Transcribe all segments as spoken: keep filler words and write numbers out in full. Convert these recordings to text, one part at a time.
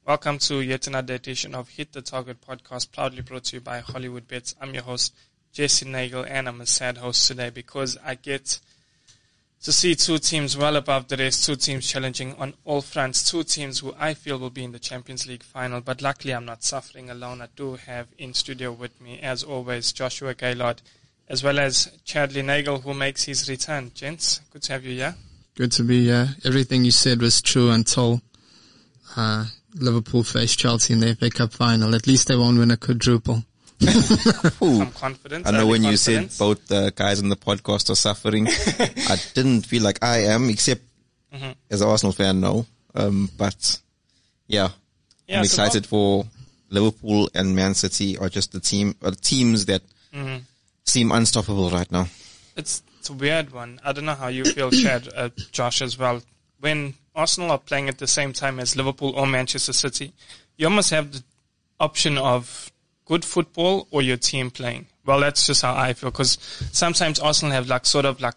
Welcome to yet another edition of Hit the Target podcast, proudly brought to you by Hollywood Bets. I'm your host, Jesse Nagel, and I'm a sad host today because I get to see two teams well above the rest, two teams challenging on all fronts, two teams who I feel will be in the Champions League final. But luckily, I'm not suffering alone. I do have in studio with me, as always, Joshua Gaylord, as well as Chadley Nagel, who makes his return. Gents, good to have you here. Good to be here. Everything you said was true until uh, Liverpool face Chelsea in the F A Cup final. At least they won't win a quadruple. I'm confident. I know when confidence. you said both the guys on the podcast are suffering, I didn't feel like I am, except mm-hmm. as an Arsenal fan, no. Um, but yeah, yeah I'm so excited for Liverpool and Man City are just the team, or teams that mm-hmm. seem unstoppable right now. It's, it's a weird one. I don't know how you feel, Chad, uh, Josh, as well. When Arsenal are playing at the same time as Liverpool or Manchester City, you almost have the option of good football or your team playing. Well, that's just how I feel, because sometimes Arsenal have like sort of like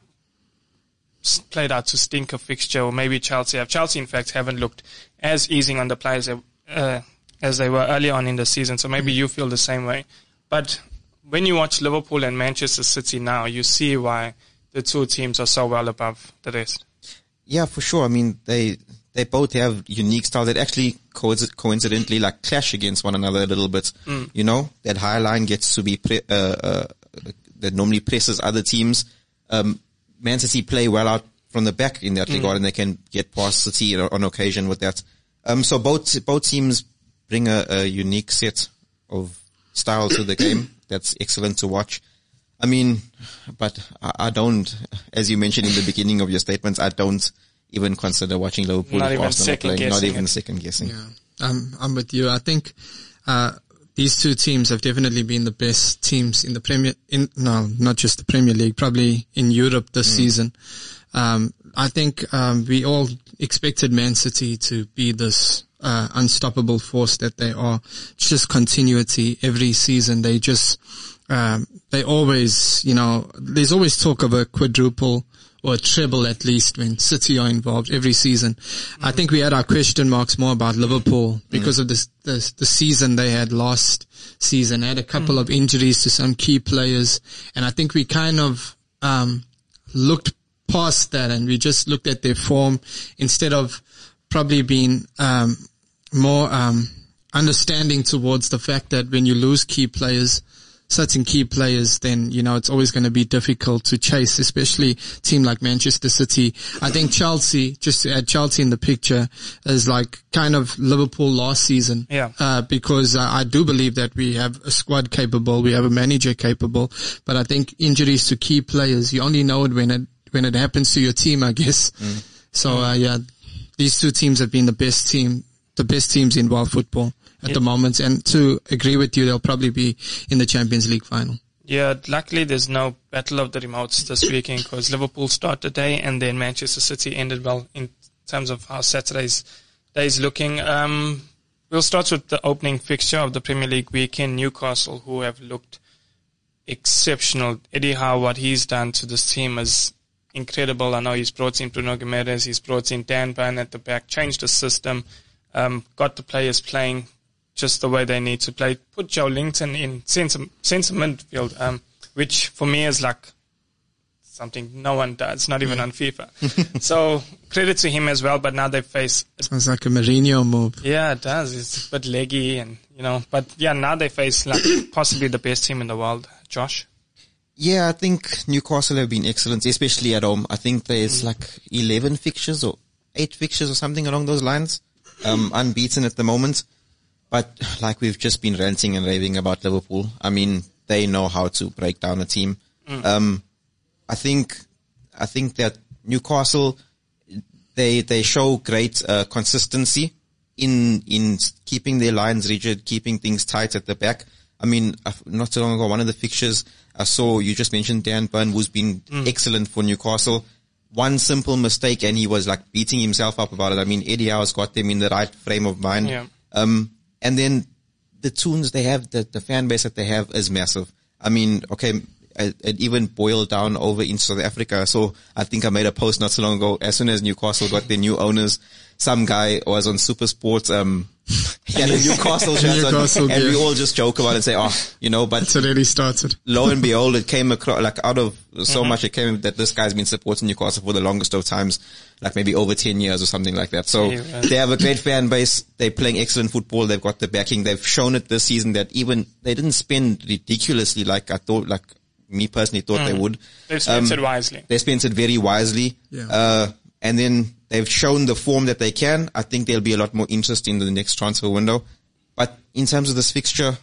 played out to stink a fixture, or maybe Chelsea have. Chelsea, in fact, haven't looked as easing on the players uh, as they were early on in the season. So maybe you feel the same way. But when you watch Liverpool and Manchester City now, you see why the two teams are so well above the rest. Yeah, for sure. I mean, they they both have unique styles that actually coincidentally like clash against one another a little bit. Mm. You know, that high line gets to be pre- uh, uh, that normally presses other teams. Um, Man City play well out from the back in that mm. regard, and they can get past City on occasion with that. Um, so both both teams bring a, a unique set of style to the game. That's excellent to watch. I mean, but I, I don't, as you mentioned in the beginning of your statements, I don't even consider watching Liverpool not if even Arsenal second playing. Not even it. second guessing. Yeah, I'm, I'm with you. I think, uh, these two teams have definitely been the best teams in the Premier, in, no, not just the Premier League, probably in Europe this mm. season. Um, I think, um, we all expected Man City to be this, uh, unstoppable force that they are. It's just continuity every season. They just, um, they always, you know, there's always talk of a quadruple or a treble at least when City are involved every season. Mm-hmm. I think we had our question marks more about Liverpool because mm-hmm. of this, the, the season they had last season. They had a couple mm-hmm. of injuries to some key players, and I think we kind of, um, looked past that and we just looked at their form instead of probably being, um, more, um, understanding towards the fact that when you lose key players, certain key players, then, you know, it's always going to be difficult to chase, especially a team like Manchester City. I think Chelsea, just to add Chelsea in the picture, is like kind of Liverpool last season. Yeah. Uh, because uh, I do believe that we have a squad capable, we have a manager capable, but I think injuries to key players, you only know it when it, when it happens to your team, I guess. Mm. So, uh, yeah, these two teams have been the best team, the best teams in world football at yeah. the moment, and to agree with you, they'll probably be in the Champions League final. Yeah, luckily there's no battle of the remotes this weekend because Liverpool start the day and then Manchester City ended well in terms of how Saturday's day is looking. Um, we'll start with the opening fixture of the Premier League weekend. Newcastle, who have looked exceptional. Eddie Howe, what he's done to this team is incredible. I know he's brought in Bruno Guimaraes, he's brought in Dan Burn at the back, changed the system, um, got the players playing just the way they need to play. Put Joe Linton in centre, centre midfield, um, which for me is like something no one does, not even on FIFA. So credit to him as well, but now they face... Sounds like a Mourinho move. Yeah, it does. It's a bit leggy and, you know, but yeah, now they face like possibly the best team in the world. Josh? Yeah, I think Newcastle have been excellent, especially at home. I think there's mm. like eleven fixtures or eight fixtures or something along those lines, um, unbeaten at the moment. But like we've just been ranting and raving about Liverpool, I mean, they know how to break down a team. Mm. Um, I think, I think that Newcastle, they, they show great, uh, consistency in, in keeping their lines rigid, keeping things tight at the back. I mean, not so long ago, one of the fixtures I saw, you just mentioned Dan Burn, who's been mm. excellent for Newcastle. One simple mistake and he was like beating himself up about it. I mean, Eddie Howe's got them in the right frame of mind. Yeah. Um, And then the tunes they have, the, the fan base that they have is massive. I mean, okay, it, it even boiled down over in South Africa. So I think I made a post not so long ago. As soon as Newcastle got their new owners, some guy was on Super Sports, um, yeah, the Newcastle shirts Newcastle, on, and yeah. we all just joke about it and say, oh, you know, but It's already started. lo and behold, it came across, like out of so Mm-hmm. much, it came that this guy's been supporting Newcastle for the longest of times, like maybe over ten years or something like that. So Yeah. they have a great fan base. They're playing excellent football. They've got the backing. They've shown it this season that even they didn't spend ridiculously like I thought, like me personally thought Mm. they would. They've spent Um, it wisely. They spent it very wisely. Yeah. Uh, and then they've shown the form that they can. I think there'll be a lot more interest in the next transfer window. But in terms of this fixture,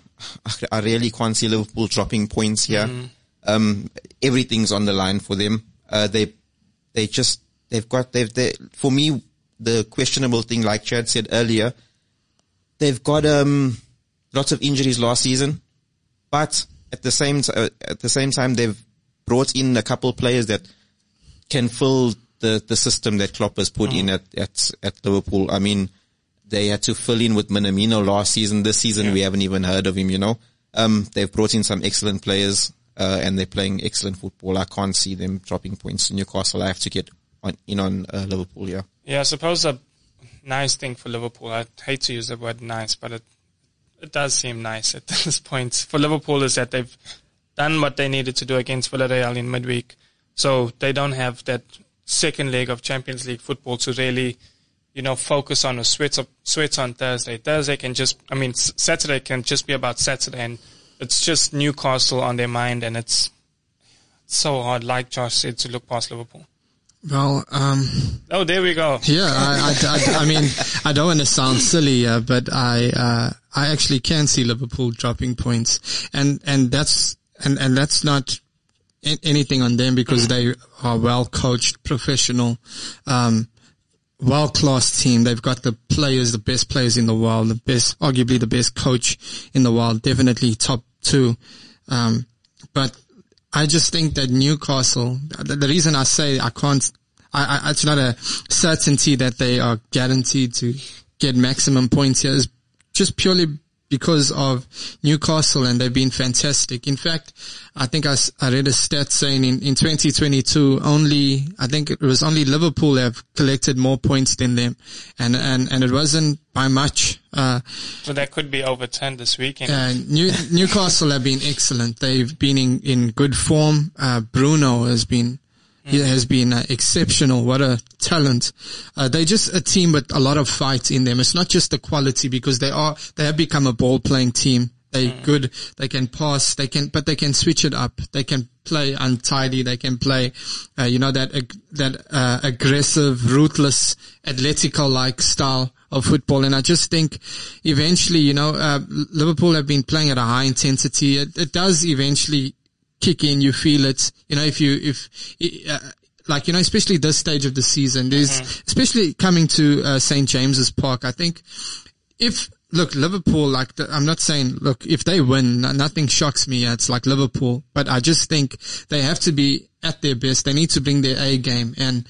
I really can't see Liverpool dropping points here. Mm. Um, everything's on the line for them. Uh, they, they just, they've got, they've, they, for me, the questionable thing, like Chad said earlier, they've got, um, lots of injuries last season, but at the same, t- uh, at the same time, they've brought in a couple players that can fill the, the system that Klopp has put in at, at, at Liverpool. I mean, they had to fill in with Minamino last season. This season, Yeah. we haven't even heard of him, you know. Um, they've brought in some excellent players, uh, and they're playing excellent football. I can't see them dropping points to Newcastle. I have to get on, in on, uh, Liverpool, yeah. Yeah, I suppose a nice thing for Liverpool, I hate to use the word nice, but it it does seem nice at this point for Liverpool, is that they've done what they needed to do against Villarreal in midweek. So they don't have that second leg of Champions League football to really, you know, focus on or sweat, up, sweat on Thursday. Thursday can just, I mean, S- Saturday can just be about Saturday, and it's just Newcastle on their mind, and it's, it's so hard, like Josh said, to look past Liverpool. Well, um, Oh, there we go. yeah, I, I, I, I mean, I don't want to sound silly, uh, but I, uh, I actually can see Liverpool dropping points, and, and that's, and, and that's not a- anything on them because they are well coached, professional, um, world-class team. They've got the players, the best players in the world, the best, arguably the best coach in the world, definitely top two. Um, but I just think that Newcastle, the, the reason I say I can't, I, I, it's not a certainty that they are guaranteed to get maximum points here, is just purely because of Newcastle, and they've been fantastic. In fact, I think I, s- I read a stat saying in, in twenty twenty-two, only, I think it was only Liverpool have collected more points than them. And, and, and it wasn't by much. Uh, So that could be overturned this weekend. uh, New, Newcastle have been excellent. They've been in, in good form. Uh, Bruno has been, he has been uh, exceptional. What a talent. Uh, they're just a team with a lot of fight in them. It's not just the quality, because they are, they have become a ball playing team. They're good. They can pass. They can, but they can switch it up. They can play untidy. They can play, uh, you know, that, ag- that, uh, aggressive, ruthless, Atletico-like style of football. And I just think eventually, you know, uh, Liverpool have been playing at a high intensity. It, it does eventually kick in. You feel it, you know, if you, if, uh, like, you know, especially this stage of the season, there's, especially coming to, uh, Saint James's Park. I think if, look, Liverpool, like, the, I'm not saying, look, if they win, no, nothing shocks me. It's like Liverpool, but I just think they have to be at their best. They need to bring their A game. And,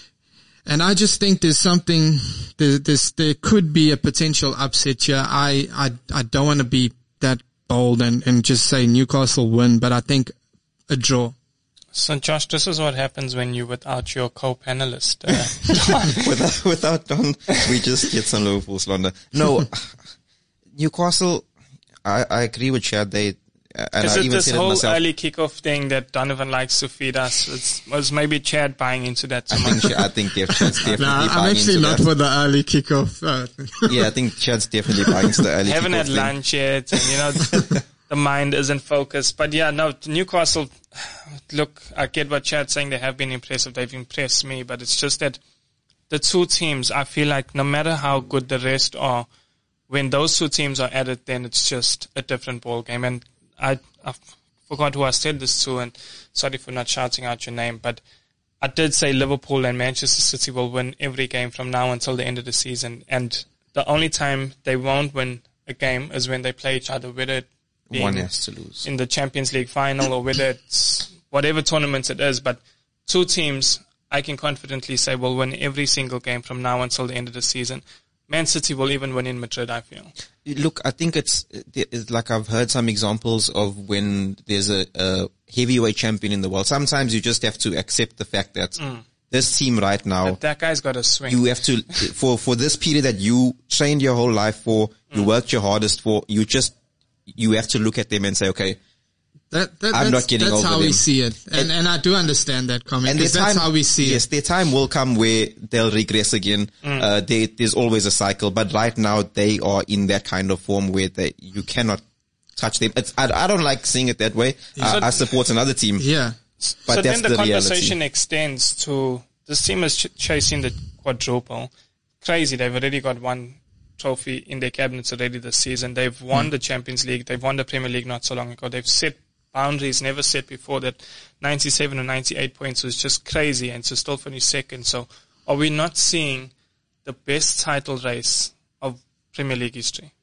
and I just think there's something, there, there's, there could be a potential upset here. I, I, I don't want to be that bold and, and just say Newcastle win, but I think a draw. So, Josh, this is what happens when you without your co-panelist. Uh, without, without Don, we just get some Liverpool slander. No, Newcastle, I, I agree with Chad. They, uh, and is I it even this said it whole myself. early kickoff thing that Donovan likes to feed us? It's, was maybe Chad buying into that too I think, much? Ch- I think Chad's definitely Nah, I'm buying actually into not that. for the early kickoff. Uh, Yeah, I think Chad's definitely buying into the early Haven't kickoff had thing. lunch yet, and you know, the mind isn't focused. But yeah, no, Newcastle, look, I get what Chad's saying. They have been impressive. They've impressed me, but it's just that the two teams, I feel like no matter how good the rest are, when those two teams are at it, then it's just a different ball game. And I, I forgot who I said this to, and sorry for not shouting out your name, but I did say Liverpool and Manchester City will win every game from now until the end of the season. And the only time they won't win a game is when they play each other, whether it be One has to lose. in the Champions League final or whether it's whatever tournaments it is. But two teams, I can confidently say, will win every single game from now until the end of the season. Man City will even win in Madrid, I feel. Look, I think it's, it's like I've heard some examples of when there's a, a heavyweight champion in the world. Sometimes you just have to accept the fact that this team right now, But that guy's got a swing. you have to, for, for this period that you trained your whole life for, you mm. worked your hardest for, you just, you have to look at them and say, okay, that, that, I'm that's, not getting that's over how them. we see it. And, and, and I do understand that comment, because that's time, how we see yes, it. Yes, their time will come where they'll regress again. Mm. Uh, they, there's always a cycle, but right now they are in that kind of form where they, you cannot touch them. It's, I, I don't like seeing it that way. So, I, I support another team. Yeah. But so that's then the, the conversation reality. extends to this team is ch- chasing the quadruple. Crazy. They've already got one trophy in their cabinets already this season. They've won mm. the Champions League. They've won the Premier League not so long ago. They've set boundaries never set before. That ninety-seven or ninety-eight points was just crazy, and to still finish second. So are we not seeing the best title race of Premier League history?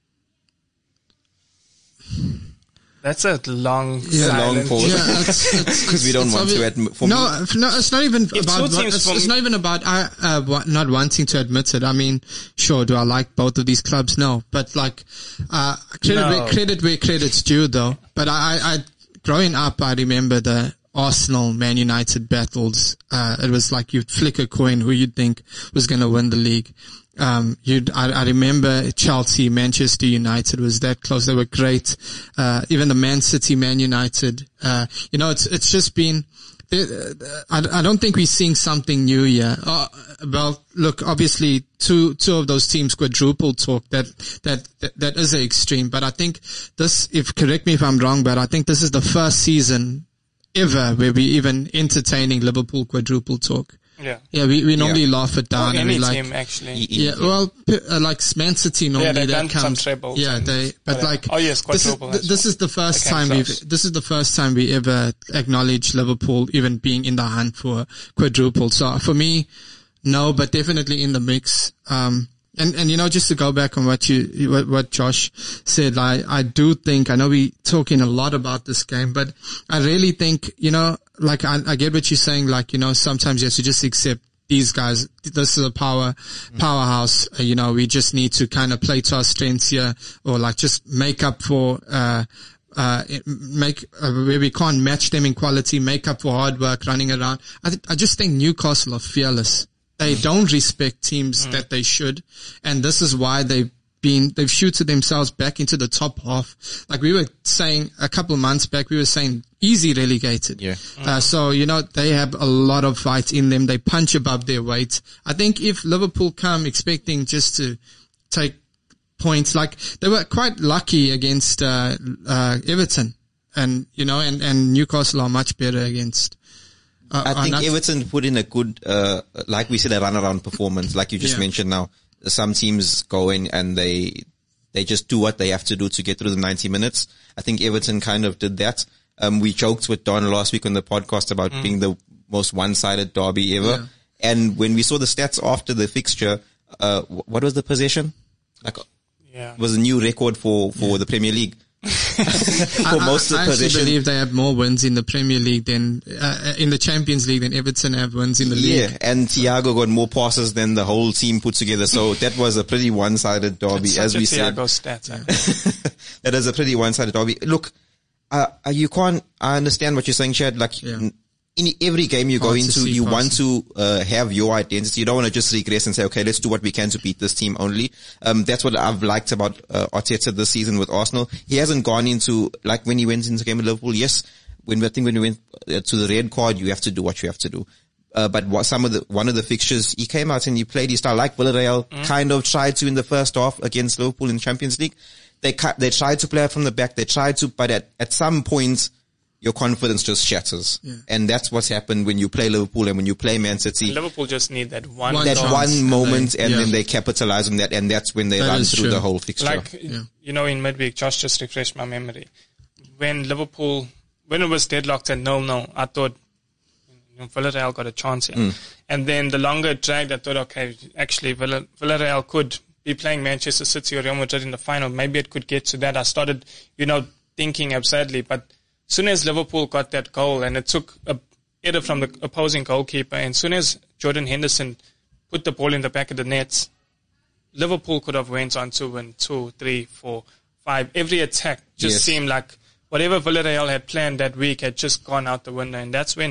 That's a long, yeah, long pause. Yeah, because we don't want to admit. For no, me, no, it's not even it about. It's, it's not even about uh, uh, not wanting to admit it. I mean, sure, do I like both of these clubs? No, but like, uh, credit no. where credit where credit's due, though. But I, I, growing up, I remember the Arsenal Man United battles. Uh, it was like you'd flick a coin who you'd think was going to win the league. Um, you'd, I, I remember Chelsea, Manchester United was that close. They were great. Uh, even the Man City, Man United, uh, you know, it's, it's just been, uh, I, I don't think we're seeing something new here. Uh, well, look, obviously two, two of those teams quadruple talk. That, that, that, that is an extreme, but I think this, if, correct me if I'm wrong, but I think this is the first season ever where we even entertaining Liverpool quadruple talk. Yeah. Yeah, we, we normally yeah. laugh it down. Or and any we like, team, actually. Yeah, well, uh, like Man City normally yeah, they've that done comes. Some trebles yeah, they, but like, oh yes, this is, quadruple. this is the first time close. we've, this is the first time we ever acknowledge Liverpool even being in the hunt for quadruple. So for me, no, but definitely in the mix. Um, And, and, you know, just to go back on what you, what, what Josh said, I, I do think, I know we talking a lot about this game, but I really think, you know, like I, I get what you're saying, like, you know, sometimes you have to just accept these guys. This is a power, powerhouse. Uh, you know, we just need to kind of play to our strengths here, or like just make up for, uh, uh, make, uh, where we can't match them in quality, make up for hard work, running around. I th- I just think Newcastle are fearless. They don't respect teams mm. that they should. And this is why they've been, they've shooted themselves back into the top half. Like we were saying a couple of months back, we were saying easy relegated. Yeah. Uh, so, you know, they have a lot of fight in them. They punch above their weight. I think if Liverpool come expecting just to take points, like they were quite lucky against, uh, uh, Everton, and, you know, and, and Newcastle are much better against, Uh, I think Everton put in a good, uh, like we said, a runaround performance, like you just yeah. mentioned now. Some teams go in and they, they just do what they have to do to get through the ninety minutes. I think Everton kind of did that. Um, we joked with Don last week on the podcast about mm. being the most one-sided derby ever. Yeah. And when we saw the stats after the fixture, uh, what was the possession? Like, yeah. it was a new record for, for yeah. the Premier League. for I, most I, of the I actually position. believe they have more wins in the Premier League than uh, in the Champions League than Everton have wins in the league. Yeah, and Thiago got more passes than the whole team put together. So that was a pretty one-sided derby, That's as we said. Thiago stats. Yeah. That is a pretty one-sided derby. Look, uh, you can't. I understand what you're saying, Chad. Like. Yeah. In every game you go Hard into, you want to uh, have your identity. You don't want to just regress and say, okay, let's do what we can to beat this team only. Um, that's what I've liked about uh, Arteta this season with Arsenal. He hasn't gone into, like when he went into the game with Liverpool, yes, when I think when he went uh, to the red card, you have to do what you have to do. Uh, but what some of the, one of the fixtures, he came out and he played his style like Villarreal mm. kind of tried to in the first half against Liverpool in the Champions League. They they tried to play it from the back. They tried to, but at, at some point, your confidence just shatters. Yeah. And that's what's happened when you play Liverpool and when you play Man City. Liverpool just need that one That chance. one moment and, they, and yeah. then they capitalize on that, and that's when they that run through true. the whole fixture. Like, yeah. you know, in midweek, Josh just refreshed my memory. When Liverpool, when it was deadlocked at no, no, I thought, you know, Villarreal got a chance here. Mm. And then the longer it dragged, I thought, okay, actually Villarreal could be playing Manchester City or Real Madrid in the final. Maybe it could get to that. I started, you know, thinking absurdly, but as soon as Liverpool got that goal, and it took a header from the opposing goalkeeper, and as soon as Jordan Henderson put the ball in the back of the net, Liverpool could have went on to win two, three, four, five. Every attack just yes. seemed like whatever Villarreal had planned that week had just gone out the window, and that's when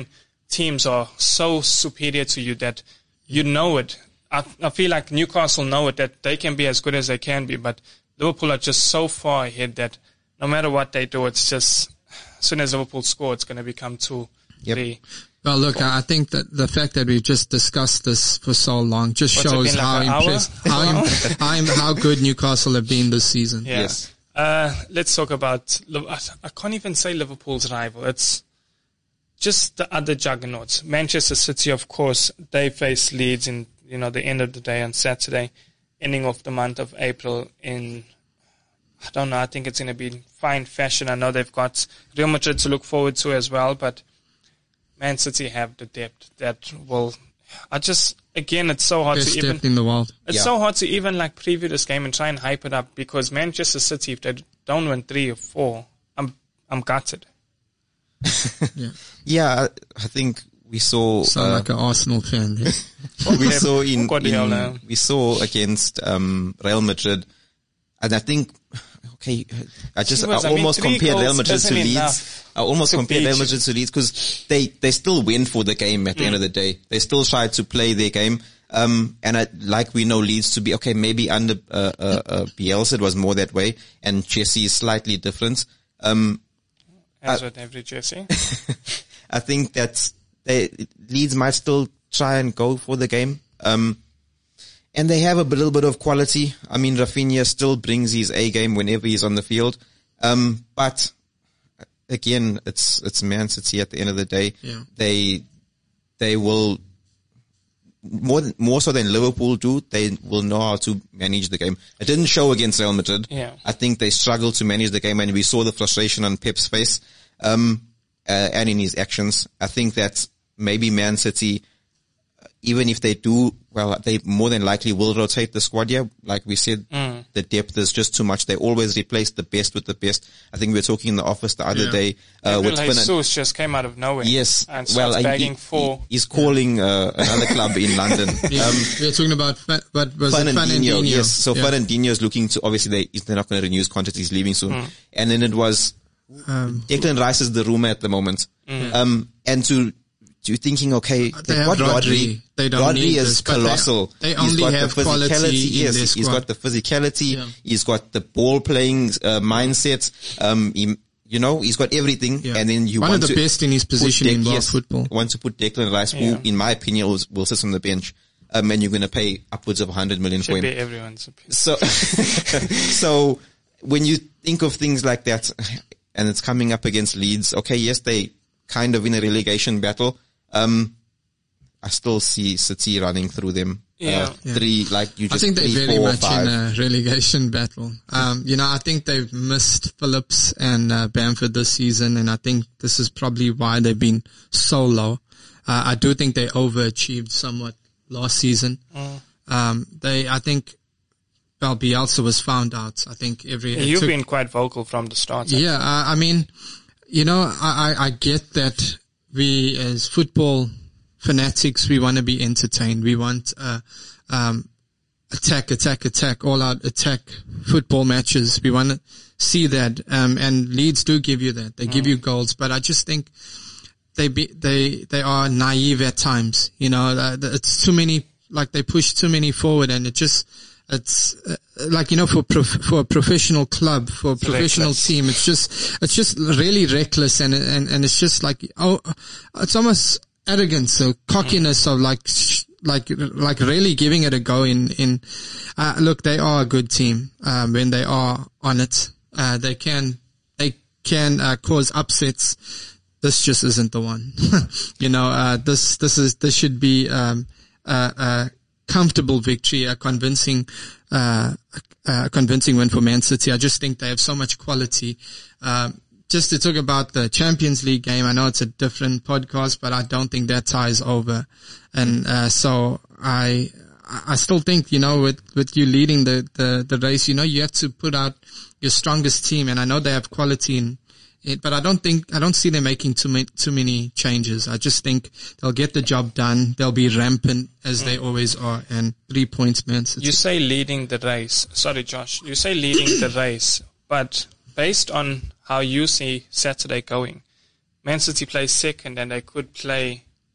teams are so superior to you that you know it. I, I feel like Newcastle know it, that they can be as good as they can be, but Liverpool are just so far ahead that no matter what they do, it's just, as soon as Liverpool score, it's going to become two, Yep. three. Well, look, I think that the fact that we've just discussed this for so long just What's it shows been, like how an hour? impressed, how, im- how, im- how good Newcastle have been this season. Yeah. Yes. Uh, let's talk about, Liv- I I can't even say Liverpool's rival. It's just the other juggernauts. Manchester City, of course, they face Leeds in, you know, the end of the day on Saturday, ending off the month of April in, I don't know, I think it's going to be fine fashion. I know they've got Real Madrid to look forward to as well, but Man City have the depth that will, I just, again, it's so hard Best to even, depth in the world. it's Yeah. so hard to even like preview this game and try and hype it up, because Manchester City, if they don't win three or four, I'm, I'm gutted. Yeah. Yeah, I, I think we saw, Sound uh, like an Arsenal fan. Yeah. we saw in, Guardiola. in we saw against um, Real Madrid, and I think okay, I just She was- I I mean, almost three compared Real goals Madrid to isn't Leeds. enough I almost to compared Real beat Madrid to Leeds because they they still win for the game at the end of the day. They still tried to play their game. Um, and I, like we know Leeds to be, okay, maybe under, uh, uh, uh, Bielsa it was more that way, and Chelsea is slightly different. Um, As Uh, with every Jesse. I think that they, Leeds might still try and go for the game. Um, and they have a little bit of quality. I mean, Rafinha still brings his A game whenever he's on the field. Um, but again, it's, it's Man City at the end of the day. Yeah. They, they will, more than, more so than Liverpool do, they will know how to manage the game. It didn't show against Real Madrid. Yeah. I think they struggled to manage the game, and we saw the frustration on Pep's face, um, uh, and in his actions. I think that maybe Man City, even if they do, well, they more than likely will rotate the squad here. Like we said, Mm. the depth is just too much. They always replace the best with the best. I think we were talking in the office the other Yeah. day, uh, with Gabriel Fernand- Jesus just came out of nowhere. Yes. And well, starts he- begging he, for. he's calling, uh, another club in London. Yeah. Um, We're talking about, Fa- what was it? Fernandinho, Fernandinho. yes. So yeah. Fernandinho is looking to, obviously they, they're not going to renew his contract. He's leaving soon. Mm. And then it was, Um, Declan Rice is the rumor at the moment. Mm. Um, and to, to thinking, okay, They they've have got Rodri. Rodri. They don't Rodri need is this, but they- colossal. they He's only got have the quality physicality. in Yes, their he's squad. got the physicality. Yeah. He's got the ball playing, uh, mindset. Um, he, you know, he's got everything. Yeah. And then you One want of the to best in his put position Dec- in world yes, football. want to put Declan Rice, Yeah. who in my opinion will, will sit on the bench. Um, and you're going to pay upwards of one hundred million for Should him. be everyone's opinion. So, so when you think of things like that, and it's coming up against Leeds, okay, yes, they kind of in a relegation battle. Um, I still see City running through them. Yeah. Uh, three, like you I just think they're three, very four, much five. in a relegation battle. Um, you know, I think they've missed Phillips and uh, Bamford this season, and I think this is probably why they've been so low. Uh, I do think they overachieved somewhat last season. Mm. Um, they, I think, well, Bielsa was found out. I think every it You've took- been quite vocal from the start. yeah, I, I mean, you know, I, I I get that we as football fanatics, we want to be entertained. We want, uh, um, attack, attack, attack, all out attack football matches. We want to see that. Um, and Leeds do give you that. They give you goals, but I just think they be, they, they are naive at times. You know, uh, it's too many, like they push too many forward, and it just, it's uh, like, you know, for prof- for a professional club, for a professional reckless. team, it's just, it's just really reckless, and, and, and it's just like, oh, it's almost arrogance or cockiness of like, sh- like, like really giving it a go in, in, uh, look, they are a good team, um, when they are on it. Uh, they can, they can, uh, cause upsets. This just isn't the one. you know, uh, this, this is, this should be, um, uh, uh, comfortable victory, a convincing, uh, a convincing win for Man City. I just think they have so much quality. Um, just to talk about the Champions League game, I know it's a different podcast, but I don't think that tie is over. And, uh, so I, I still think, you know, with, with you leading the, the, the race, you know, you have to put out your strongest team. And I know they have quality in it, but I don't think, I don't see them making too many, too many changes. I just think they'll get the job done. They'll be rampant as they always are, and three points, Man City. You say leading the race. Sorry, Josh. You say leading the race, but based on how you see Saturday going, Man City plays second, and they could play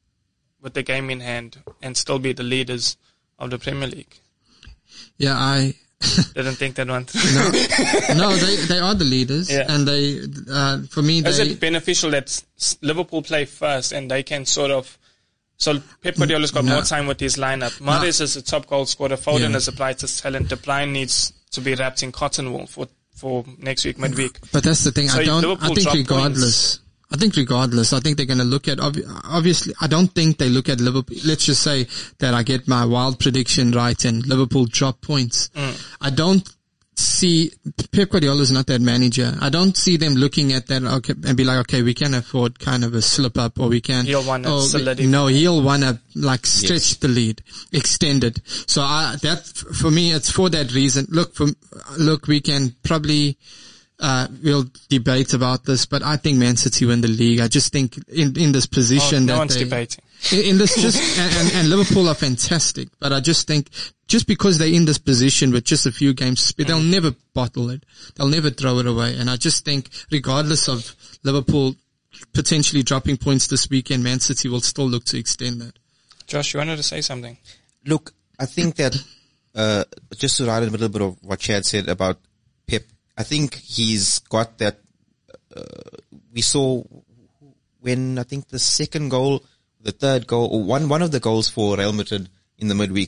with the game in hand and still be the leaders of the Premier League. Yeah, I didn't think that one through. No, no, they they are the leaders, yeah. and they uh, for me. Is they, it beneficial that Liverpool play first and they can sort of? So Pep Guardiola's got no. more time with his lineup. Mahrez no. is the top goal scorer. Foden yeah. is the brightest talent. De Bruyne needs to be wrapped in cotton wool for for next week midweek. But that's the thing. So I don't. Liverpool I think regardless. Points. I think regardless, I think they're going to look at, obviously, I don't think they look at Liverpool. Let's just say that I get my wild prediction right and Liverpool drop points. Mm. I don't see, Pep Guardiola is not that manager. I don't see them looking at that okay, and be like, okay, we can afford kind of a slip up or we can. He'll want to oh, solidify. No, he'll want to like stretch yes. the lead, extend it. So I, that, for me, it's for that reason. Look, for, look, we can probably, Uh, we'll debate about this, but I think Man City win the league. I just think in, in this position oh, no that one's they, debating. In, in this just, and, and Liverpool are fantastic, but I just think just because they're in this position with just a few games, they'll mm. never bottle it. They'll never throw it away. And I just think regardless of Liverpool potentially dropping points this weekend, Man City will still look to extend that. Josh, you wanted to say something? Look, I think that, uh, just to write a little bit of what Chad said about Pep, I think he's got that, uh, we saw when I think the second goal, the third goal, or one, one of the goals for Real Madrid in the midweek,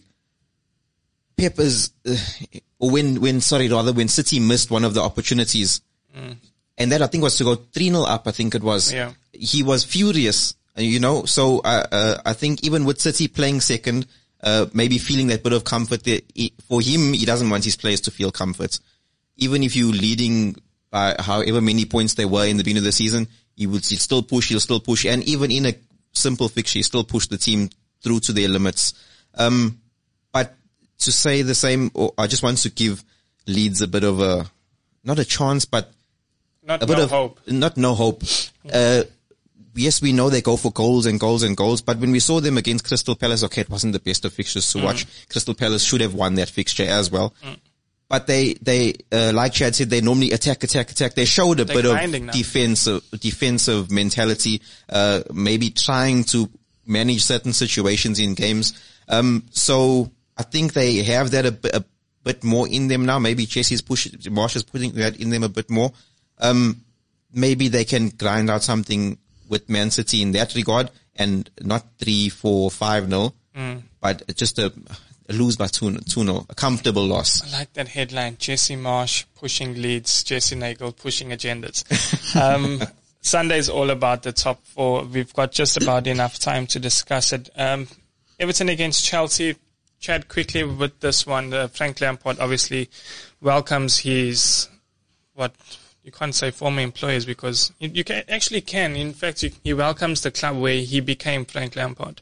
Pep is, uh, or when, when, sorry, rather, when City missed one of the opportunities, mm. and that I think was to go three nil up, I think it was. Yeah. He was furious, you know, so, uh, uh, I think even with City playing second, uh, maybe feeling that bit of comfort there, he, for him, he doesn't want his players to feel comfort. Even if you're leading by however many points they were in the beginning of the season, he would still push, he'll still push, and even in a simple fixture, he still push the team through to their limits. Um, but to say the same, or I just want to give Leeds a bit of a, not a chance, but not a bit no of hope. Not no hope. Uh, yes, we know they go for goals and goals and goals, but when we saw them against Crystal Palace, okay, it wasn't the best of fixtures to mm. watch. Crystal Palace should have won that fixture as well. Mm. But they, they, uh, like Chad said, they normally attack, attack, attack. They showed a They're bit of now. defensive, defensive mentality, uh, maybe trying to manage certain situations in games. Um, so I think they have that a, b- a bit more in them now. Maybe Jesse's pushing, Marsh is putting that in them a bit more. Um, maybe they can grind out something with Man City in that regard and not three, four, five nil, mm. but just a, lose by two nil, a comfortable loss. I like that headline. Jesse Marsh pushing Leeds, Jesse Nagel pushing agendas. Um, Sunday's all about the top four. We've got just about enough time to discuss it. Um, Everton against Chelsea. Chad, quickly with this one. Uh, Frank Lampard obviously welcomes his, what, you can't say former employers because you, you can, actually can. In fact, you, he welcomes the club where he became Frank Lampard.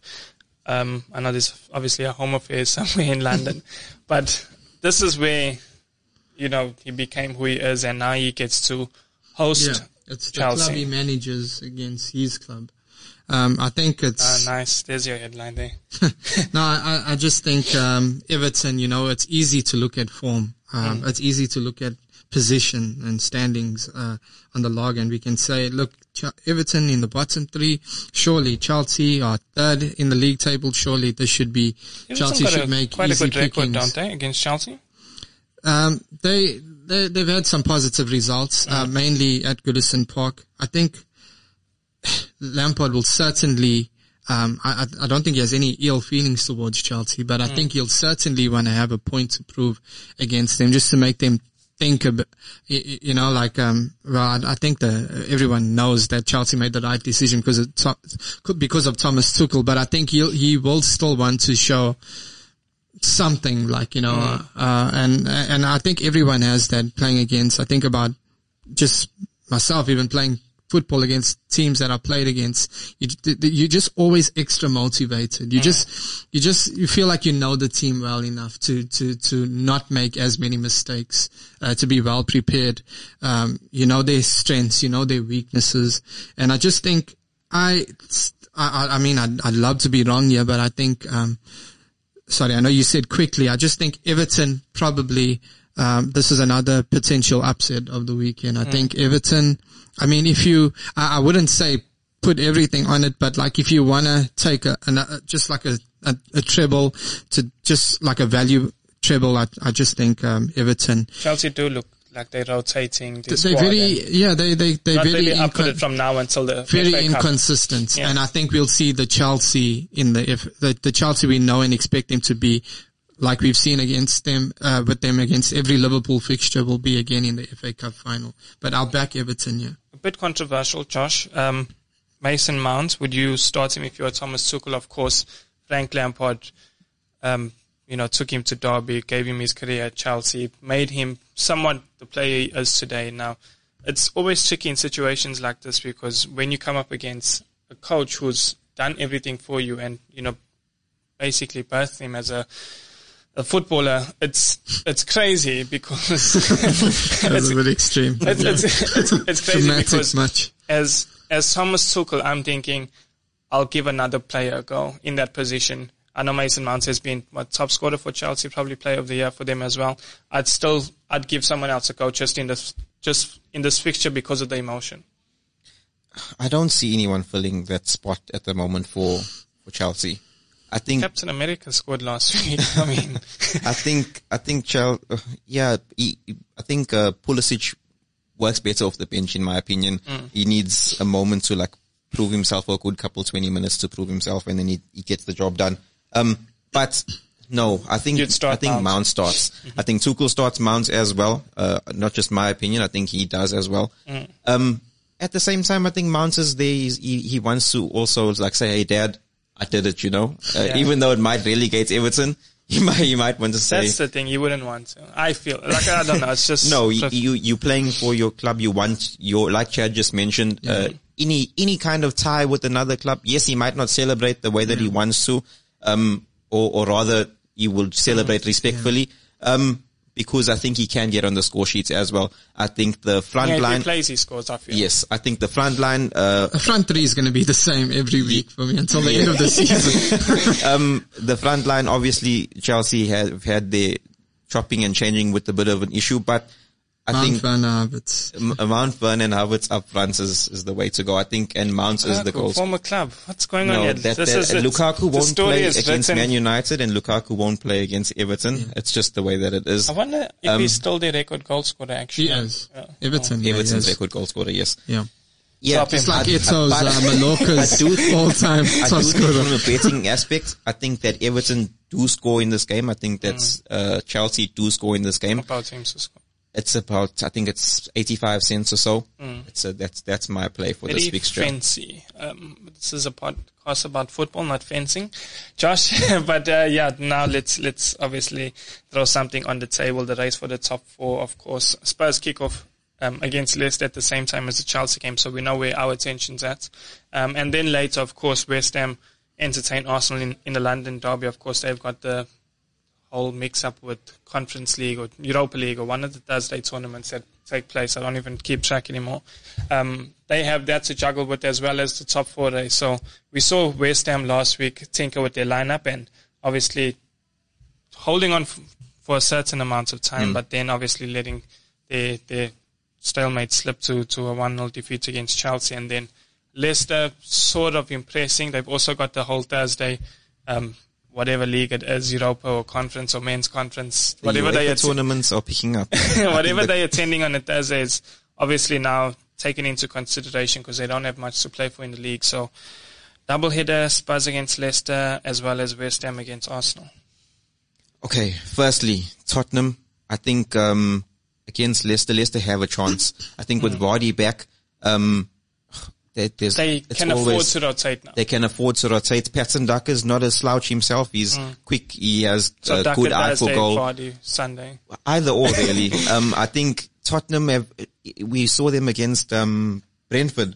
Um, I know there's obviously a home affair somewhere in London, but this is where, you know, he became who he is and now he gets to host yeah, it's Chelsea. The club he manages against his club. Um, I think it's... Uh, nice. There's your headline there. No, I, I just think, um, Everton, you know, it's easy to look at form. Um, mm. It's easy to look at position and standings, uh, on the log and we can say, look, Everton in the bottom three, surely Chelsea are third in the league table, surely this should be, Everton Chelsea should a, make quite easy a good record, pickings. don't they, against Chelsea? Um, they, they, they've had some positive results, uh, mainly at Goodison Park. I think Lampard will certainly, um, I, I don't think he has any ill feelings towards Chelsea, but I mm. think he'll certainly want to have a point to prove against them just to make them think a bit, you know, like, um, well, I think the, everyone knows that Chelsea made the right decision because of, because of Thomas Tuchel, but I think he'll, he will still want to show something like, you know, mm. uh, and, and I think everyone has that playing against, I think about just myself even playing football against teams that I played against, you, you just always extra motivated. You mm. just, you just, you feel like you know the team well enough to, to, to not make as many mistakes, uh, to be well prepared. Um, you know their strengths, you know their weaknesses. And I just think I, I, I mean, I'd, I'd love to be wrong here, but I think, um, sorry, I know you said quickly. I just think Everton probably, um, this is another potential upset of the weekend. I mm. think Everton, I mean, if you, I, I wouldn't say put everything on it, but like if you want to take a, a, just like a, a, a treble to just like a value treble, I, I just think, um, Everton. Chelsea do look like they're rotating. The they very, yeah, they, they, they not very, really up incon- it from now until the very F A Cup. inconsistent. Yeah. And I think we'll see the Chelsea in the, if the, the Chelsea we know and expect them to be, like we've seen against them, uh, with them against every Liverpool fixture will be again in the F A Cup final. But I'll back Everton, yeah. A bit controversial, Josh. Um, Mason Mount, would you start him if you were Thomas Tuchel? Of course, Frank Lampard, um, you know, took him to Derby, gave him his career at Chelsea, made him somewhat the player he is today. Now, it's always tricky in situations like this because when you come up against a coach who's done everything for you and, you know, basically birthed him as a a footballer, it's it's crazy because it's a bit extreme. It's, it's, it's, it's crazy Dramatic because much. as as Thomas Tuchel, I'm thinking I'll give another player a go in that position. I know Mason Mount has been what top scorer for Chelsea, probably player of the year for them as well. I'd still I'd give someone else a go just in this just in this fixture because of the emotion. I don't see anyone filling that spot at the moment for for Chelsea. I think Captain America scored last week. I mean, I think I think Chel, uh, yeah, he, I think uh, Pulisic works better off the bench in my opinion. Mm. He needs a moment to like prove himself for a good couple twenty minutes to prove himself, and then he, he gets the job done. Um, but no, I think I think Mount, Mount starts. Mm-hmm. I think Tuchel starts Mount as well. Uh, not just my opinion. I think he does as well. Mm. Um, at the same time, I think Mount is there. He's, he he wants to also like say, "Hey, Dad, I did it," you know, uh, yeah. Even though it might relegate Everton, you might, you might want to say. That's the thing, you wouldn't want to. I feel, like, I don't know, it's just. No, you, you, you playing for your club, you want your, like Chad just mentioned, yeah. uh, any, any kind of tie with another club. Yes, he might not celebrate the way that yeah. he wants to, um, or, or rather, he will celebrate mm, respectfully. Yeah. Um, because I think he can get on the score sheets as well. I think the front yeah, line. If he plays, he scores, I feel. Yes, I think the front line, uh. The front three is going to be the same every week for me until the yeah. end of the season. um, the front line, obviously, Chelsea have had their chopping and changing with a bit of an issue, but I Mount think. Werner, Havertz. Mount Werner and Havertz up front is, is the way to go, I think, and Mount Lukaku, is the goal. Former club. What's going no, on here? That, this that, is Lukaku won't play against written. Man United and Lukaku won't play against Everton. Yeah. It's just the way that it is. I wonder if um, he's still the record goal scorer actually. He is. Yeah. Everton. Oh. Yeah, Everton's record goal scorer, yes. Yeah. Yeah, just like Eto's, uh, Mallorca's all-time I top do scorer. think from a betting aspect, I think that Everton do score in this game. I think that mm. uh, Chelsea do score in this game. About teams to score. It's about, I think it's eighty-five cents or so. Mm. It's a, that's, that's my play for Very this fixture. fancy. Um, this is a podcast about football, not fencing. Josh, but, uh, yeah, now let's, let's obviously throw something on the table. The race for the top four, of course. Spurs kick off, um, against Leicester at the same time as the Chelsea game. So we know where our attention's at. Um, and then later, of course, West Ham entertain Arsenal in, in the London derby. Of course, they've got the whole mix-up with Conference League or Europa League or one of the Thursday tournaments that take place. I don't even keep track anymore. Um, they have that to juggle with as well as the top four race. So we saw West Ham last week tinker with their lineup and obviously holding on f- for a certain amount of time, mm. but then obviously letting their, their stalemate slip to, to a one nil defeat against Chelsea. And then Leicester sort of impressing. They've also got the whole Thursday um whatever league it is, Europa or conference or men's conference, the whatever they att- tournaments are picking up. whatever they're attending on a Thursday is obviously now taken into consideration because they don't have much to play for in the league. So double header, Spurs against Leicester as well as West Ham against Arsenal. Okay, firstly, Tottenham, I think um against Leicester, Leicester have a chance. I think with mm. Vardy back, um They, they can afford to rotate now. They can afford to rotate. Patson Daka is not a slouch himself. He's mm. quick. He has so a Daka good eye for goal. Friday, Sunday. Either or, really. um, I think Tottenham have, we saw them against, um, Brentford.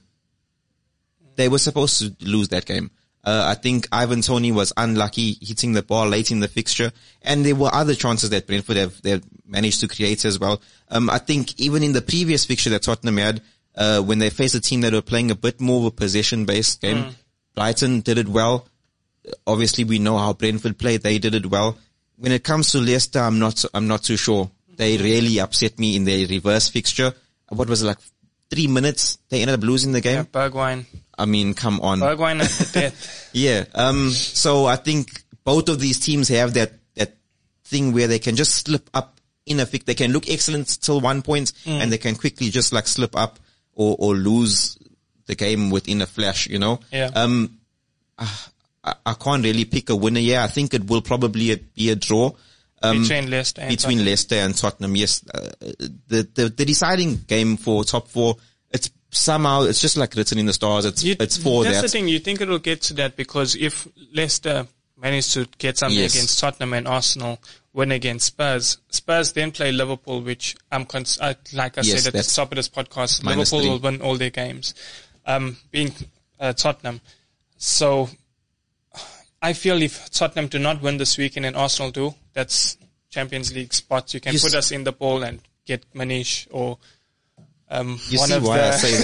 They were supposed to lose that game. Uh, I think Ivan Toney was unlucky hitting the ball late in the fixture. And there were other chances that Brentford have, they've managed to create as well. Um, I think even in the previous fixture that Tottenham had, Uh, when they faced a team that were playing a bit more of a possession-based game, mm. Brighton did it well. Obviously, we know how Brentford played; they did it well. When it comes to Leicester, I'm not, I'm not too sure. They really upset me in their reverse fixture. What was it, like three minutes? They ended up losing the game. Yeah, Bergwijn. I mean, come on. Bergwijn at the death. Yeah. Um, so I think both of these teams have that, that thing where they can just slip up in a fix. They can look excellent till one point mm. and they can quickly just like slip up or, or lose the game within a flash, you know? Yeah. Um, I, I can't really pick a winner here. I think it will probably be a draw. Um, between Leicester and between Tottenham. Leicester and Tottenham, yes. Uh, the, the, the deciding game for top four, it's somehow, it's just like written in the stars. It's, you, it's for that's that. That's the thing. You think it will get to that because if Leicester manage to get something yes. against Tottenham and Arsenal win against Spurs, Spurs then play Liverpool, which I'm cons- I, like I yes, said at the top of this podcast, Liverpool three. will win all their games, um, being uh, Tottenham. So I feel if Tottenham do not win this weekend and Arsenal do, that's Champions League spot. You can you put s- us in the poll and get Manish or um, you one see of why the I say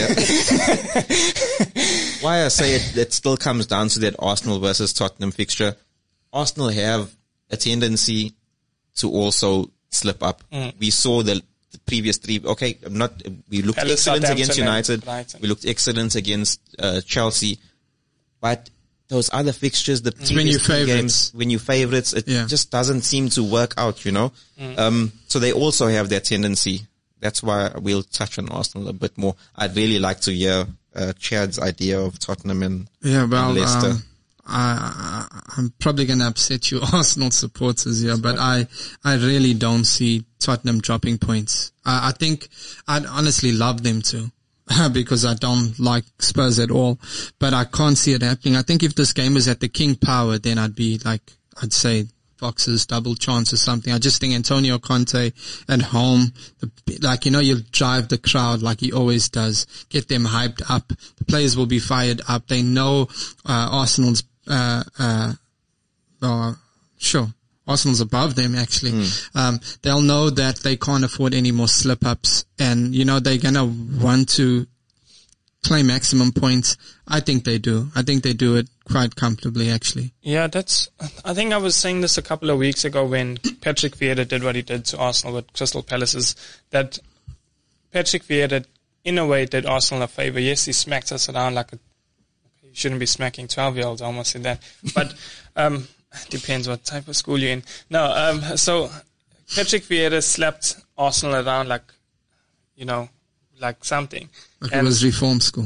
that. Why I say it, it still comes down to that Arsenal versus Tottenham fixture. Arsenal have a tendency to also slip up. Mm. We saw the, the previous three. Okay, I'm not. We looked Palace, excellent against Southampton United. and We looked excellent against uh, Chelsea, but those other fixtures, the It's when you previous three favourites. games, when you favorites, it Yeah. just doesn't seem to work out. You know. Mm. Um, so they also have that tendency. That's why we'll touch on Arsenal a bit more. I'd really like to hear uh, Chad's idea of Tottenham and, Yeah, well, and Leicester. um, I, I, I'm probably going to upset you Arsenal supporters here, but I, I really don't see Tottenham dropping points. I, I think I'd honestly love them to because I don't like Spurs at all, but I can't see it happening. I think if this game is at the King Power, then I'd be like, I'd say Foxes double chance or something. I just think Antonio Conte at home, the, like, you know, you'll drive the crowd like he always does, get them hyped up. The players will be fired up. They know, uh, Arsenal's, uh, uh, uh, sure. Arsenal's above them actually. Mm. Um, they'll know that they can't afford any more slip ups and, you know, they're going to want to claim maximum points. I think they do. I think they do it quite comfortably actually. Yeah, that's, I think I was saying this a couple of weeks ago when Patrick Vieira did what he did to Arsenal with Crystal Palaces, that Patrick Vieira in a way did Arsenal a favor. Yes, he smacked us around like a, you shouldn't be smacking twelve year olds, I almost said that. But, um, depends what type of school you're in. No, um, so Patrick Vieira slapped Arsenal around like, you know, like something. Like it was reform school.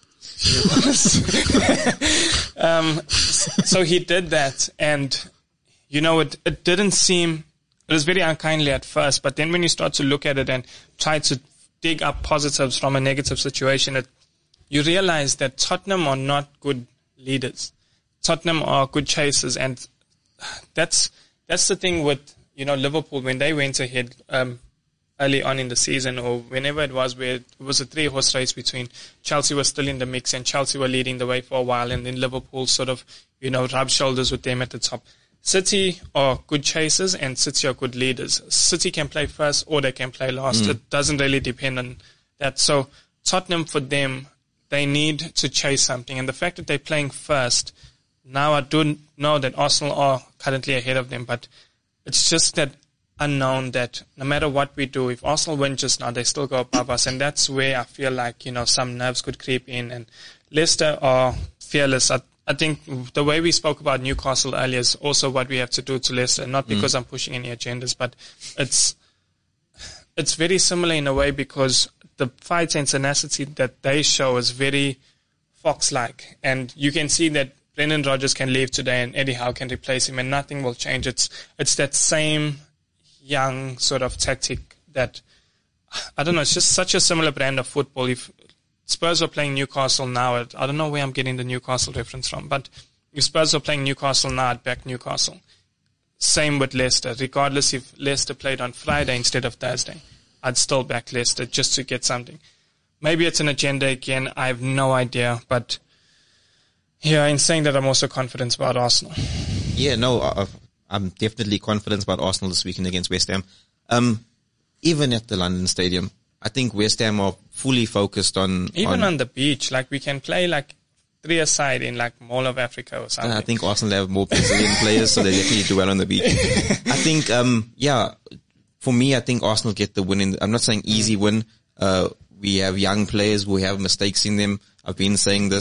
um, so he did that, and you know, it it didn't seem, it was very unkindly at first, but then when you start to look at it and try to dig up positives from a negative situation, it, you realize that Tottenham are not good leaders. Tottenham are good chasers, and that's that's the thing with, you know, Liverpool when they went ahead um, early on in the season, or whenever it was, where it was a three horse race between Chelsea was still in the mix and Chelsea were leading the way for a while, and then Liverpool sort of, you know, rubbed shoulders with them at the top. City are good chasers and City are good leaders. City can play first or they can play last. Mm. It doesn't really depend on that. So Tottenham, for them, they need to chase something, and the fact that they're playing first, now I do know that Arsenal are currently ahead of them, but it's just that unknown that no matter what we do, if Arsenal win just now, they still go above us, and that's where I feel like, you know, some nerves could creep in. And Leicester are fearless. I, I think the way we spoke about Newcastle earlier is also what we have to do to Leicester, not because mm. I'm pushing any agendas, but it's it's very similar in a way, because the fight and tenacity that they show is very Fox-like, and you can see that Brendan Rodgers can leave today and Eddie Howe can replace him and nothing will change. It's it's that same young sort of tactic that, I don't know, it's just such a similar brand of football. If Spurs are playing Newcastle now, I don't know where I'm getting the Newcastle reference from, but if Spurs are playing Newcastle now, I'd back Newcastle. Same with Leicester. Regardless if Leicester played on Friday instead of Thursday, I'd still back Leicester just to get something. Maybe it's an agenda again, I have no idea, but yeah, in saying that, I'm also confident about Arsenal. Yeah, no, I, I'm definitely confident about Arsenal this weekend against West Ham. Um, even at the London Stadium, I think West Ham are fully focused on... Even on, on the beach, like we can play like three aside in like Mall of Africa or something. I think Arsenal have more Brazilian players, so they definitely do well on the beach. I think, um, yeah, for me, I think Arsenal get the win. In, I'm not saying easy win. Uh, we have young players who have mistakes in them. I've been saying this.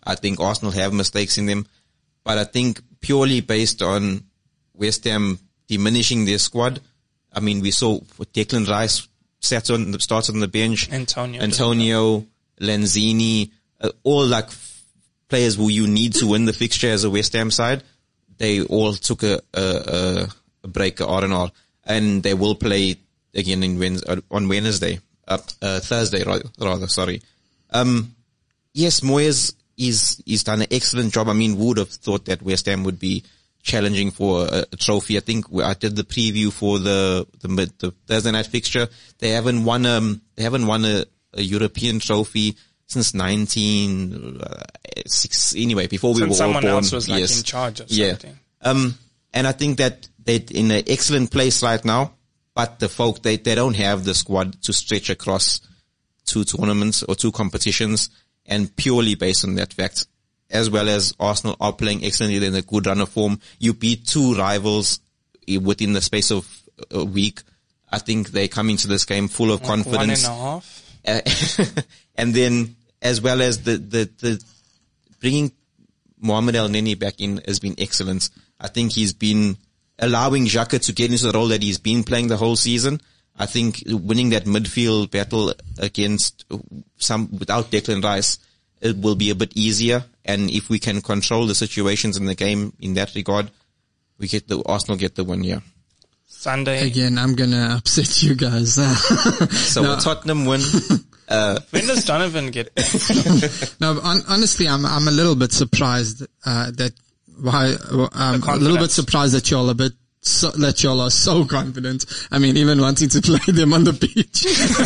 I think Arsenal have mistakes in them, but I think purely based on West Ham diminishing their squad. I mean, we saw Declan Rice sat on the started on the bench. Antonio, Antonio, Lanzini, uh, all like players who you need to win the fixture as a West Ham side. They all took a a, a break, R and R, and they will play again in Wednesday, on Wednesday, uh, uh, Thursday rather. Sorry. Um, yes, Moyes is he's done an excellent job. I mean, would have thought that West Ham would be challenging for a, a trophy. I think I did the preview for the the, mid, the Thursday night fixture. They haven't won um they haven't won a, a European trophy since nineteen uh, six. Anyway, before we Since were all someone born. else was like yes. in charge of yeah. something. Um, and I think that they're in an excellent place right now. But the folk they they don't have the squad to stretch across two tournaments or two competitions, and purely based on that fact, as well as Arsenal are playing excellently in a good run of form. You beat two rivals within the space of a week. I think they come into this game full of Like confidence. One and a half. Uh, and then, as well as the, the, the bringing Mohamed Elneny back in has been excellent. I think he's been allowing Xhaka to get into the role that he's been playing the whole season. I think winning that midfield battle against some, without Declan Rice, it will be a bit easier. And if we can control the situations in the game in that regard, we get the, Arsenal get the win, yeah. Sunday. Again, I'm gonna upset you guys. So No. will Tottenham win? Uh, When does Donovan get back? No, on, honestly, I'm I'm a little bit surprised uh, that why um, a little bit confidence. surprised that y'all are a bit so, that y'all are so confident. I mean, even wanting to play them on the beach.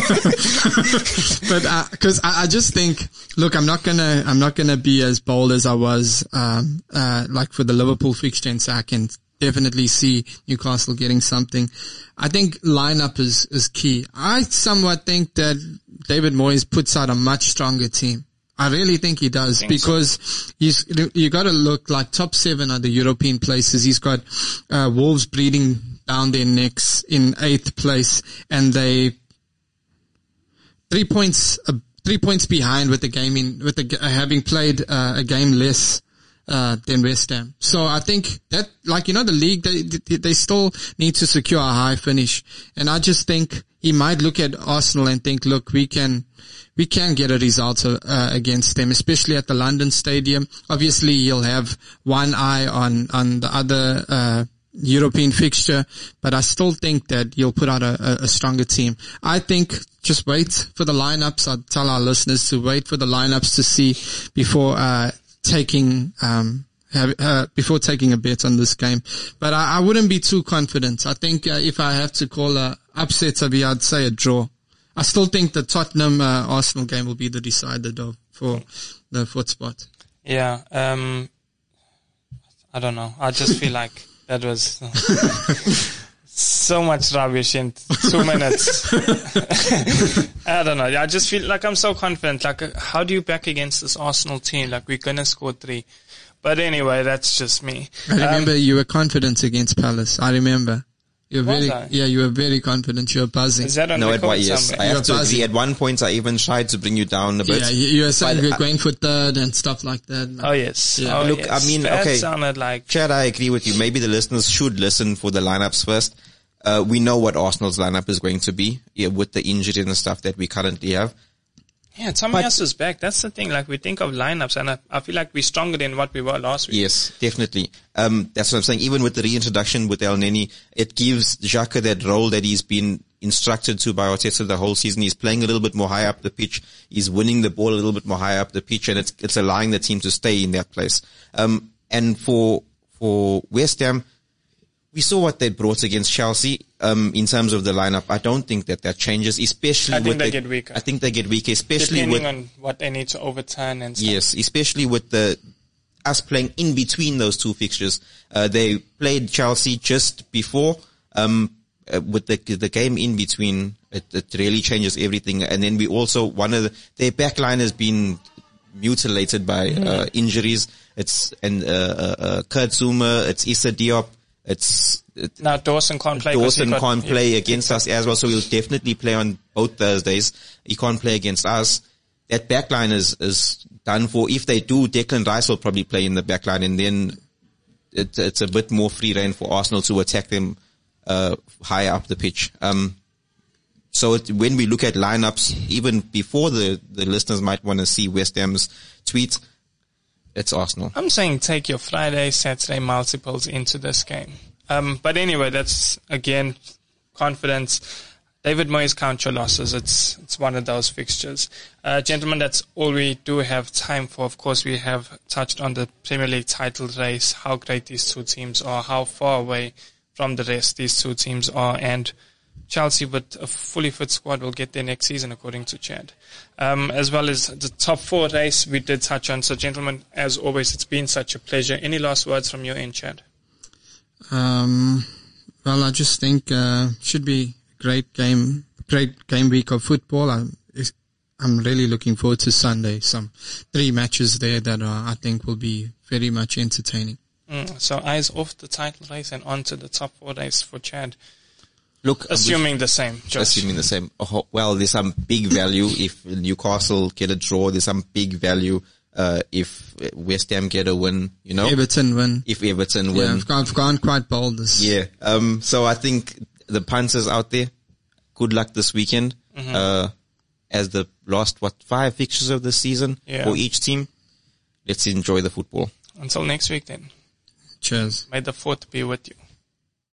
But because I, I just think, look, I'm not gonna I'm not gonna be as bold as I was um, uh, like for the Liverpool fixture, and so I can definitely see Newcastle getting something. I think lineup is is key. I somewhat think that David Moyes puts out a much stronger team. I really think he does think because so. he's, you got to look like top seven are the European places. He's got, uh, Wolves breathing down their necks in eighth place, and they three points, uh, three points behind with the game in, with the, uh, having played, uh, a game less, uh, than West Ham. So I think that, like, you know, the league, they, they, they still need to secure a high finish. And I just think he might look at Arsenal and think, look, we can, we can get a result uh, against them, especially at the London Stadium. Obviously, he'll have one eye on, on the other, uh, European fixture, but I still think that he'll put out a, a, a stronger team. I think just wait for the lineups. I'll tell our listeners to wait for the lineups to see before, uh, taking, um, have, uh, before taking a bet on this game. But I, I wouldn't be too confident. I think, uh, if I have to call a upset, Avi, I'd say a draw. I still think the Tottenham uh, Arsenal game will be the decider though for the fourth spot. Yeah. Um, I don't know. I just feel like that was uh, so much rubbish in two minutes. I don't know. I just feel like I'm so confident. Like, uh, how do you back against this Arsenal team? Like, we're gonna score three. But anyway, that's just me. I remember Um, you were confident against Palace. I remember. You were Was very, I? yeah, you were very confident. You were buzzing. is that on no, at record one, yes. somewhere? I have You're to buzzing. agree. At one point, I even tried to bring you down a bit. Yeah, you, you were saying But we're I- going for third and stuff like that. Oh yes. Yeah. Oh, Look, yes. I mean, that okay. sounded like Chad, I agree with you. Maybe the listeners should listen for the lineups first. Uh, we know what Arsenal's lineup is going to be, yeah, with the injuries and stuff that we currently have. yeah. Tommy But- else is back. That's the thing. Like, we think of lineups, and I, I feel like we're stronger than what we were last week. Yes, definitely. Um, that's what I'm saying. Even with the reintroduction with El Neni, it gives Xhaka that role that he's been instructed to by Arteta the whole season. He's playing a little bit more high up the pitch. He's winning the ball a little bit more high up the pitch, and it's, it's allowing the team to stay in that place. Um, and for, for West Ham, we saw what they brought against Chelsea, um, in terms of the lineup. I don't think that that changes, especially I think with they the, get weaker. I think they get weaker, especially Depending with, on what they need to overturn and stuff. yes, especially with the us playing in between those two fixtures. Uh, they played Chelsea just before, um, uh, with the the game in between. It, it really changes everything. And then we also one of the, their back line has been mutilated by uh, injuries. It's and uh, uh, uh, Kurt Zuma, it's Issa Diop, it's it, Now Dawson can't play. 'cause he Dawson got- can't play against us as well, so he'll definitely play on both Thursdays. He can't play against us. that backline is, is done for. If they do, Declan Rice will probably play in the backline, and then it, it's a bit more free rein for Arsenal to attack them uh, higher up the pitch. Um, so it, when we look at lineups, even before the, the listeners might want to see West Ham's tweets, it's Arsenal. I'm saying take your Friday, Saturday multiples into this game. Um, but anyway, that's, again, confidence. David Moyes, count your losses. It's it's one of those fixtures. Uh, gentlemen, that's all we do have time for. Of course, we have touched on the Premier League title race, how great these two teams are, how far away from the rest these two teams are, and Chelsea with a fully fit squad will get there next season, according to Chad. Um, as well as the top four race we did touch on. So, gentlemen, as always, it's been such a pleasure. Any last words from your end, Chad? Um, well, I just think uh should be great game, great game week of football. I'm, I'm really looking forward to Sunday. Some three matches there that are, I think will be very much entertaining. Mm, so eyes off the title race and on to the top four race for Chad. Look, assuming the same. Josh. Assuming the same. Oh, well, there's some big value if Newcastle get a draw. There's some big value uh if West Ham get a win. You know, Everton win. If Everton win, yeah, I've, gone, I've gone quite bold this. Yeah. Um. So I think the punters out there, good luck this weekend. Mm-hmm. Uh, as the last what five fixtures of the season yeah. for each team. Let's enjoy the football. Until next week, then. Cheers. May the fourth be with you.